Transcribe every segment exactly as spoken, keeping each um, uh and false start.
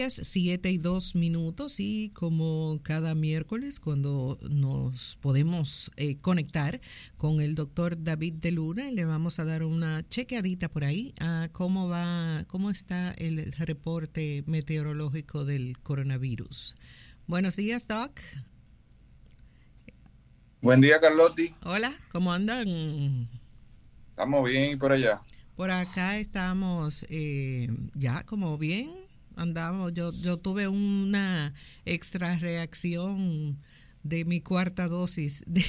Siete y dos minutos y como cada miércoles cuando nos podemos eh, conectar con el doctor David de Luna, le vamos a dar una chequeadita por ahí a cómo va, cómo está el reporte meteorológico del coronavirus. Buenos días, Doc. Buen día, Carlotti. Hola, ¿cómo andan? Estamos bien por allá. Por acá estamos eh, ya como bien. Andamos, yo, yo tuve una extra reacción de mi cuarta dosis de,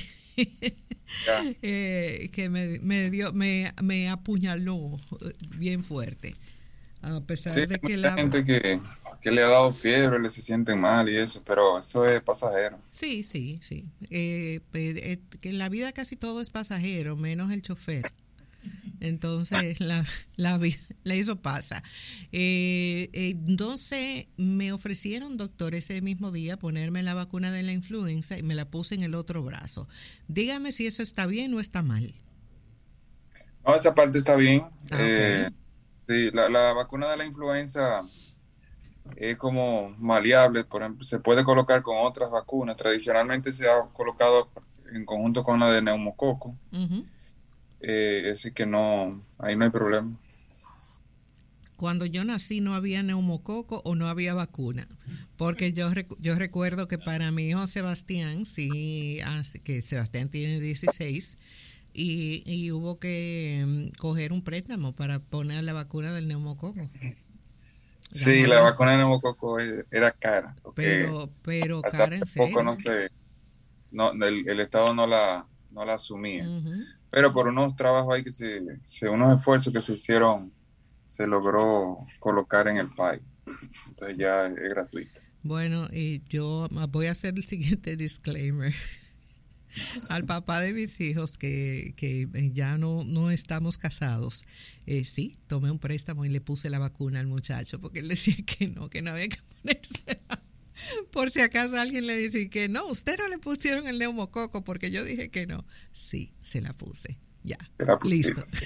eh, que me, me dio, me, me apuñaló bien fuerte. A pesar Sí, hay de que mucha la gente que, que le ha dado fiebre, le se sienten mal y eso, pero eso es pasajero. sí, sí, sí. Eh, eh, que en la vida casi todo es pasajero, menos el chofer. Entonces, la, la, la eso pasa. Eh, eh, entonces, me ofrecieron, doctor, ese mismo día ponerme la vacuna de la influenza y me la puse en el otro brazo. Dígame si eso está bien o está mal. No, esa parte está bien. Ah, ok. Eh, sí, la, la vacuna de la influenza es como maleable, por ejemplo, se puede colocar con otras vacunas. Tradicionalmente se ha colocado en conjunto con la de neumococo, Uh-huh. eh, así que no, ahí no hay problema. Cuando yo nací no había neumococo o no había vacuna, porque yo rec- yo recuerdo que para mi hijo Sebastián, sí, así que Sebastián tiene dieciséis, y, y hubo que mm, coger un préstamo para poner la vacuna del neumococo. Sí, Ganó la la, vacuna de neumococo e- era cara, porque pero, pero hasta cara, en hace poco no serio. se, no, el, el Estado no la, no la asumía. Uh-huh. Pero por unos trabajos ahí que se, se, unos esfuerzos que se hicieron, se logró colocar en el país. Entonces ya es gratuito. Bueno, y yo voy a hacer el siguiente disclaimer. Al papá de mis hijos que, que ya no, no estamos casados, eh, sí, tomé un préstamo y le puse la vacuna al muchacho porque él decía que no, que no había que ponérsela. Por si acaso alguien le dice que no, usted no le pusieron el neumococo porque yo dije que no. Sí, se la puse. Ya, Era listo. sí.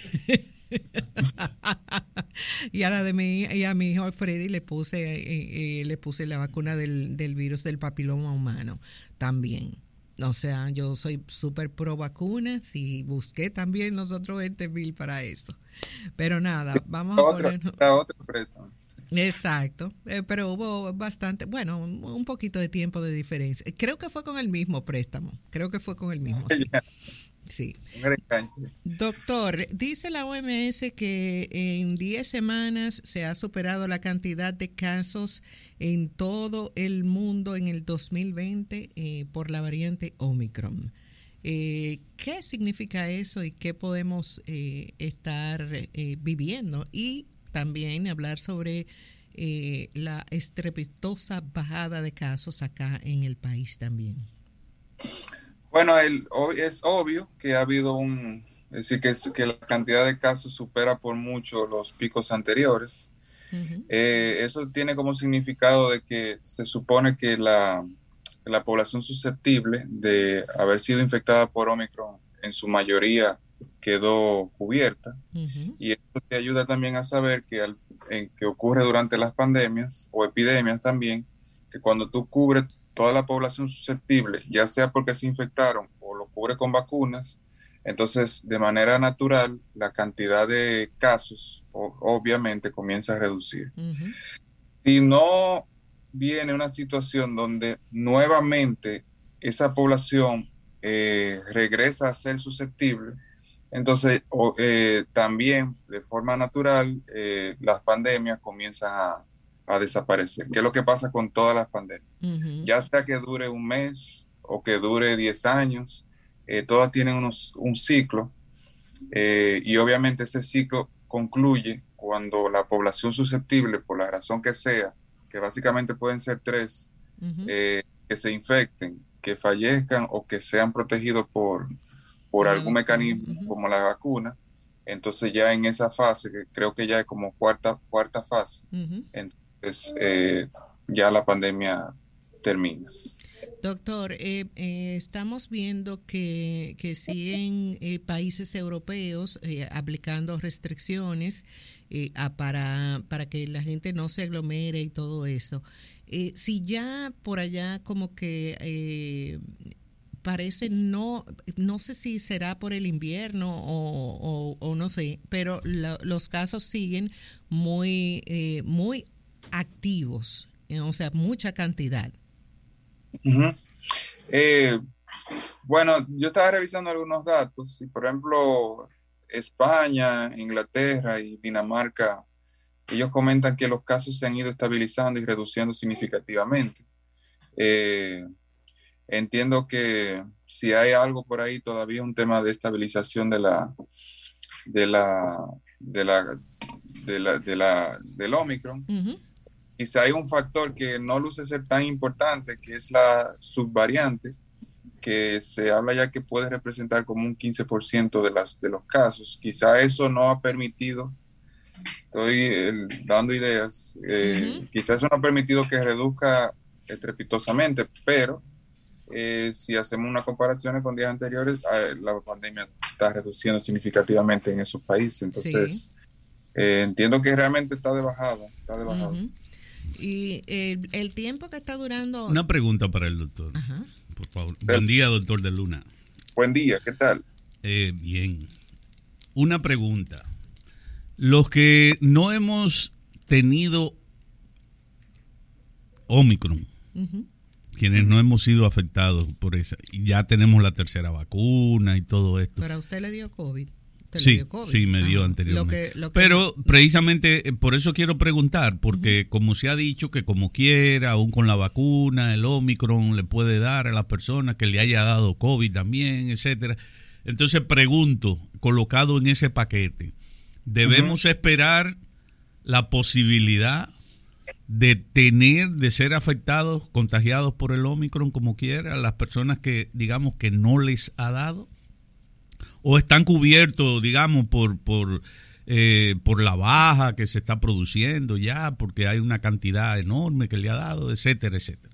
Y a la de mi y a mi hijo Freddy le puse eh, eh, le puse la vacuna del, del virus del papiloma humano también. O sea, yo soy súper pro vacunas y busqué también los otros veinte mil para eso. Pero nada, vamos a Otro, ponernos. era otro préstamo. Exacto, eh, pero hubo bastante, bueno, un, un poquito de tiempo de diferencia. Creo que fue con el mismo préstamo, creo que fue con el mismo, sí. Ya, Sí. un recanche. Doctor, dice la O M S que en diez semanas se ha superado la cantidad de casos en todo el mundo en el dos mil veinte eh, por la variante Omicron. Eh, ¿Qué significa eso y qué podemos eh, estar eh, viviendo? Y también hablar sobre eh, la estrepitosa bajada de casos acá en el país también. Bueno, el, es obvio que ha habido un, es decir, que, es, que la cantidad de casos supera por mucho los picos anteriores. Uh-huh. Eh, eso tiene como significado de que se supone que la, la población susceptible de haber sido infectada por Omicron en su mayoría quedó cubierta. Uh-huh. Y esto te ayuda también a saber que, al, en, que ocurre durante las pandemias o epidemias también, que cuando tú cubres toda la población susceptible, ya sea porque se infectaron o lo cubre con vacunas, entonces de manera natural la cantidad de casos o, obviamente comienza a reducir. Uh-huh. Si no viene una situación donde nuevamente esa población eh, regresa a ser susceptible, entonces o, eh, también de forma natural eh, las pandemias comienzan a, a desaparecer, que es lo que pasa con todas las pandemias. Uh-huh. Ya sea que dure un mes o que dure diez años, eh, todas tienen unos, un ciclo eh, y obviamente ese ciclo concluye cuando la población susceptible, por la razón que sea, que básicamente pueden ser tres, Uh-huh. eh, que se infecten, que fallezcan o que sean protegidos por, por Por la algún vacuna. mecanismo Uh-huh. como la vacuna. Entonces ya en esa fase, que creo que ya es como cuarta, cuarta fase, Uh-huh. entonces eh, ya la pandemia termina. Doctor, eh, eh, estamos viendo que, que siguen eh, países europeos eh, aplicando restricciones eh, a, para, para que la gente no se aglomere y todo eso. Eh, si ya por allá como que eh, parece no, no sé si será por el invierno o, o, o no sé, pero la, los casos siguen muy, eh, muy activos, eh, o sea, mucha cantidad. Uh-huh. Eh, bueno, yo estaba revisando algunos datos y, por ejemplo, España, Inglaterra y Dinamarca, ellos comentan que los casos se han ido estabilizando y reduciendo significativamente. Eh, entiendo que si hay algo por ahí, todavía un tema de estabilización de la, de la, de la, de la, de la, del Omicron. Uh-huh. Quizá hay un factor que no luce ser tan importante, que es la subvariante, que se habla ya que puede representar como un quince por ciento de, las, de los casos. Quizá eso no ha permitido, estoy eh, dando ideas, eh, uh-huh. quizá eso no ha permitido que reduzca estrepitosamente, pero eh, si hacemos una comparación con días anteriores, eh, la pandemia está reduciendo significativamente en esos países. Entonces, sí. eh, entiendo que realmente está de bajada, está de bajada. Uh-huh. Y el, el tiempo que está durando... Una pregunta para el doctor, Ajá. por favor. Buen día, doctor de Luna. Buen día, ¿qué tal? Eh, bien. Una pregunta. Los que no hemos tenido Omicron, uh-huh. quienes no hemos sido afectados por esa, y ya tenemos la tercera vacuna y todo esto. ¿Pero a usted le dio COVID? Sí, sí, me dio ah, anteriormente. Lo que, lo que... Pero precisamente por eso quiero preguntar, porque uh-huh. como se ha dicho que como quiera, aún con la vacuna, el Omicron le puede dar a las personas que le haya dado COVID también, etcétera. Entonces pregunto, colocado en ese paquete, ¿debemos uh-huh. esperar la posibilidad de tener, de ser afectados, contagiados por el Omicron como quiera, a las personas que digamos que no les ha dado? ¿O están cubiertos, digamos, por por eh, por la baja que se está produciendo ya, porque hay una cantidad enorme que le ha dado, etcétera, etcétera?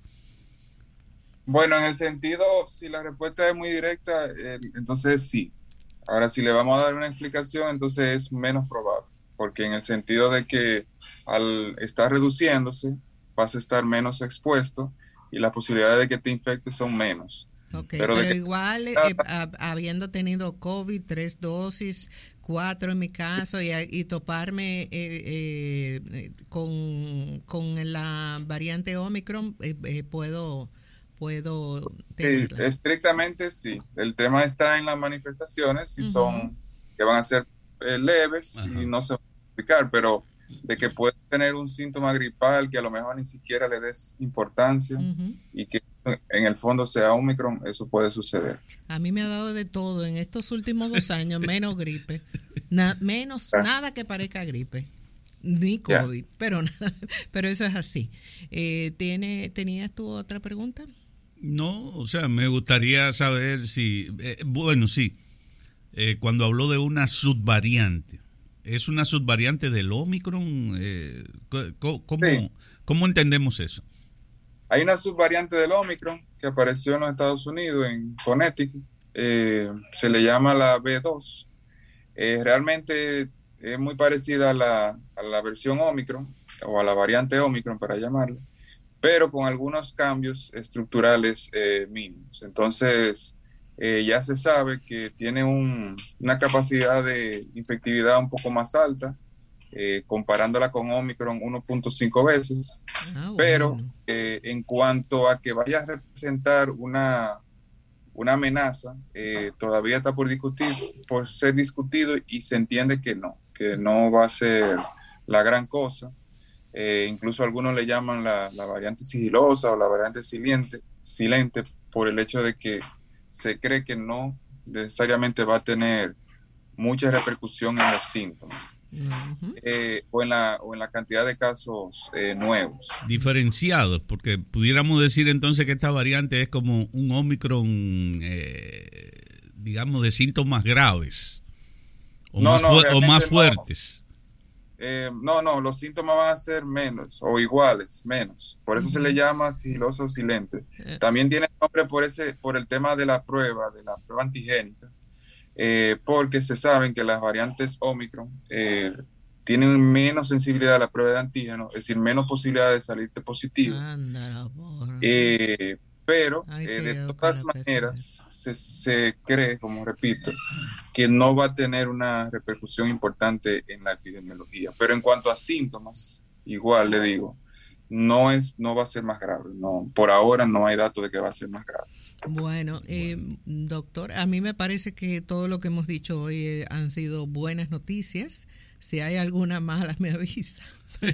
Bueno, en el sentido, si la respuesta es muy directa, eh, entonces sí. Ahora, si le vamos a dar una explicación, entonces es menos probable, porque en el sentido de que al estar reduciéndose, vas a estar menos expuesto y las posibilidades de que te infectes son menos. Okay, pero, pero que, igual, eh, habiendo tenido COVID, tres dosis, cuatro en mi caso, y, y toparme eh, eh, con, con la variante Omicron, eh, eh, puedo, puedo tenerla. Sí, estrictamente sí. El tema está en las manifestaciones, si uh-huh. son que van a ser eh, leves uh-huh. y no se van a explicar, pero de que puedes tener un síntoma gripal que a lo mejor ni siquiera le des importancia uh-huh. y que en el fondo sea Omicron, eso puede suceder. A mí me ha dado de todo en estos últimos dos años, menos gripe, na, menos yeah. nada que parezca gripe, ni COVID, yeah. pero pero eso es así. Eh, ¿tiene, ¿Tenías tú otra pregunta? No, o sea, me gustaría saber si, eh, bueno, sí, eh, cuando habló de una subvariante, ¿es una subvariante del Omicron? Eh, ¿cómo, cómo, sí. ¿Cómo entendemos eso? Hay una subvariante del Omicron que apareció en los Estados Unidos, en Connecticut, eh, se le llama la B dos. Eh, realmente es muy parecida a la, a la versión Omicron, o a la variante Omicron para llamarla, pero con algunos cambios estructurales eh, mínimos. Entonces, eh, ya se sabe que tiene un, una capacidad de infectividad un poco más alta, Eh, comparándola con Omicron uno punto cinco veces, ah, bueno. pero eh, en cuanto a que vaya a representar una, una amenaza, eh, todavía está por discutir, por ser discutido y se entiende que no, que no va a ser la gran cosa. Eh, incluso algunos le llaman la, la variante sigilosa o la variante silente, silente por el hecho de que se cree que no necesariamente va a tener mucha repercusión en los síntomas. Uh-huh. Eh, o, en la, o en la cantidad de casos eh, nuevos. Diferenciados, porque pudiéramos decir entonces que esta variante es como un Omicron, eh, digamos, de síntomas graves o no, más, no, fu- o más fuertes. No. Eh, no, no, los síntomas van a ser menos o iguales, menos. Por eso uh-huh. se le llama sigiloso o silente. Uh-huh. También tiene nombre por, ese, por el tema de la prueba, de la prueba antigénica. Eh, porque se saben que las variantes Omicron eh, tienen menos sensibilidad a la prueba de antígeno, es decir, menos posibilidad de salirte positivo. Anda, eh, pero Ay, eh, de todas maneras se, se cree, como repito, que no va a tener una repercusión importante en la epidemiología. Pero en cuanto a síntomas, igual le digo, no es, no va a ser más grave. No, por ahora no hay datos de que va a ser más grave. Bueno, eh, doctor, a mí me parece que todo lo que hemos dicho hoy eh, han sido buenas noticias. Si hay alguna mala, me avisa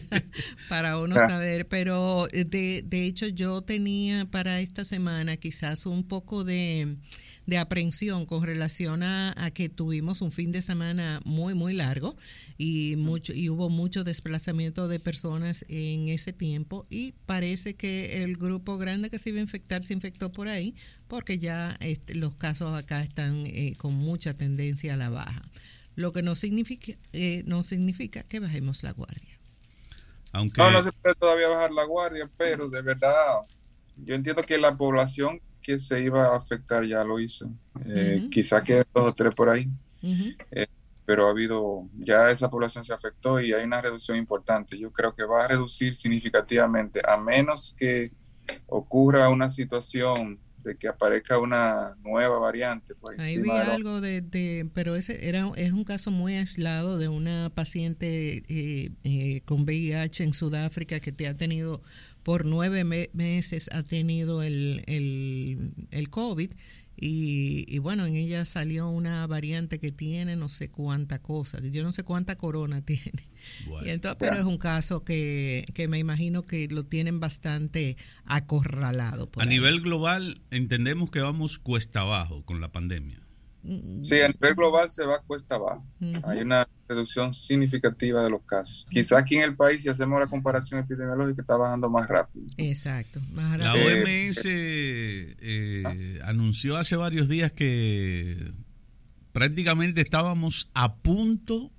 para uno saber. Pero de, de hecho yo tenía para esta semana quizás un poco de, de aprensión con relación a, a que tuvimos un fin de semana muy, muy largo y mucho y hubo mucho desplazamiento de personas en ese tiempo, y parece que el grupo grande que se iba a infectar se infectó por ahí, porque ya este, los casos acá están eh, con mucha tendencia a la baja. Lo que no significa eh, no significa que bajemos la guardia. Aunque... No, no se puede todavía bajar la guardia, pero de verdad, yo entiendo que la población que se iba a afectar ya lo hizo. Eh, uh-huh. Quizá que dos o tres por ahí, uh-huh. eh, pero ha habido, ya esa población se afectó y hay una reducción importante. Yo creo que va a reducir significativamente, a menos que ocurra una situación de que aparezca una nueva variante por Ahí encima vi de lo... algo de, de pero ese era es un caso muy aislado de una paciente eh, eh, con V I H en Sudáfrica que te ha tenido por nueve me- meses ha tenido el el, el COVID y, y bueno, en ella salió una variante que tiene no sé cuánta cosa, yo no sé cuánta corona tiene. Bueno, y entonces, pero es un caso que, que me imagino que lo tienen bastante acorralado. Por a ahí. Nivel global, entendemos que vamos cuesta abajo con la pandemia. Sí, a nivel global se va cuesta abajo. Uh-huh. Hay una reducción significativa de los casos. Uh-huh. Quizás aquí en el país, si hacemos la comparación epidemiológica, está bajando más rápido. Exacto. Más rápido. La O M S eh, eh, ¿Ah? anunció hace varios días que prácticamente estábamos a punto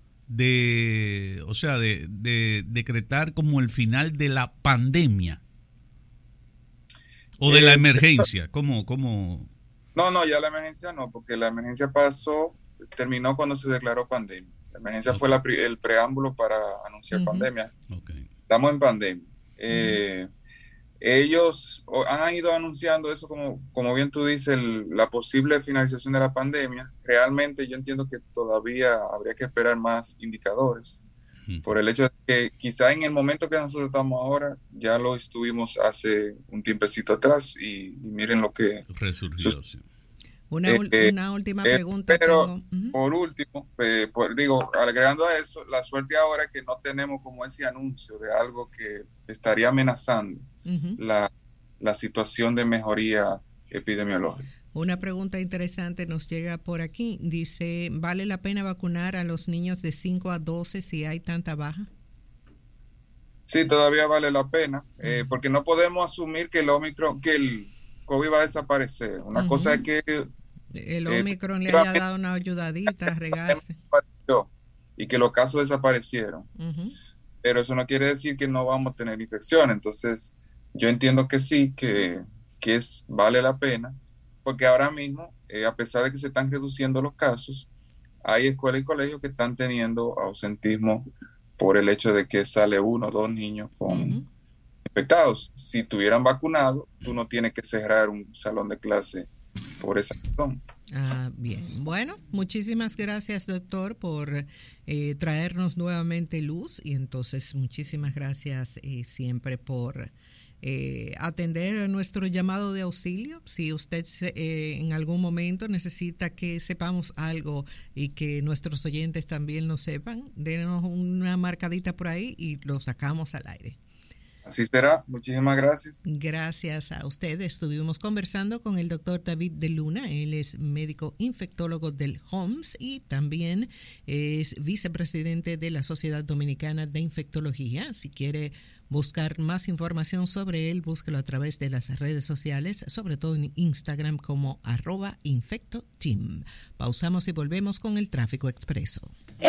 de, o sea, de, de decretar como el final de la pandemia o de eh, la emergencia. ¿Cómo, cómo? No, no, ya la emergencia no, porque la emergencia pasó, terminó cuando se declaró pandemia. La emergencia okay. fue la, el preámbulo para anunciar uh-huh. pandemia. Okay. Estamos en pandemia. Eh, uh-huh. Ellos han ido anunciando eso, como, como bien tú dices, el, la posible finalización de la pandemia. Realmente yo entiendo que todavía habría que esperar más indicadores, uh-huh. por el hecho de que quizá en el momento que nosotros estamos ahora, ya lo estuvimos hace un tiempecito atrás y, y miren lo que resurgió. Sí. Una, eh, una última eh, pregunta. Pero tengo. Uh-huh. por último, eh, por, digo, agregando a eso, la suerte ahora es que no tenemos como ese anuncio de algo que estaría amenazando uh-huh. la, la situación de mejoría epidemiológica. Una pregunta interesante nos llega por aquí. Dice, ¿vale la pena vacunar a los niños de cinco a doce si hay tanta baja? Sí, todavía vale la pena, eh, porque no podemos asumir que el Omicron, que el COVID va a desaparecer. Una uh-huh. cosa es que el Omicron eh, le haya dado una ayudadita a regarse y que los casos desaparecieron, uh-huh. pero eso no quiere decir que no vamos a tener infección. Entonces yo entiendo que sí, que, que es, vale la pena, porque ahora mismo eh, a pesar de que se están reduciendo los casos, hay escuelas y colegios que están teniendo ausentismo por el hecho de que sale uno o dos niños con uh-huh. infectados. Si tuvieran vacunado, tú no tienes que cerrar un salón de clase por esa razón. Ah, bien. Bueno, muchísimas gracias, doctor, por eh, traernos nuevamente luz, y entonces muchísimas gracias eh, siempre por eh, atender nuestro llamado de auxilio. Si usted eh, en algún momento necesita que sepamos algo y que nuestros oyentes también lo sepan, denos una marcadita por ahí y lo sacamos al aire. Así será. Muchísimas gracias. Gracias a usted. Estuvimos conversando con el doctor David de Luna. Él es médico infectólogo del H O M S y también es vicepresidente de la Sociedad Dominicana de Infectología. Si quiere buscar más información sobre él, búsquelo a través de las redes sociales, sobre todo en Instagram como arroba infectoteam. Pausamos y volvemos con el Tráfico Expreso.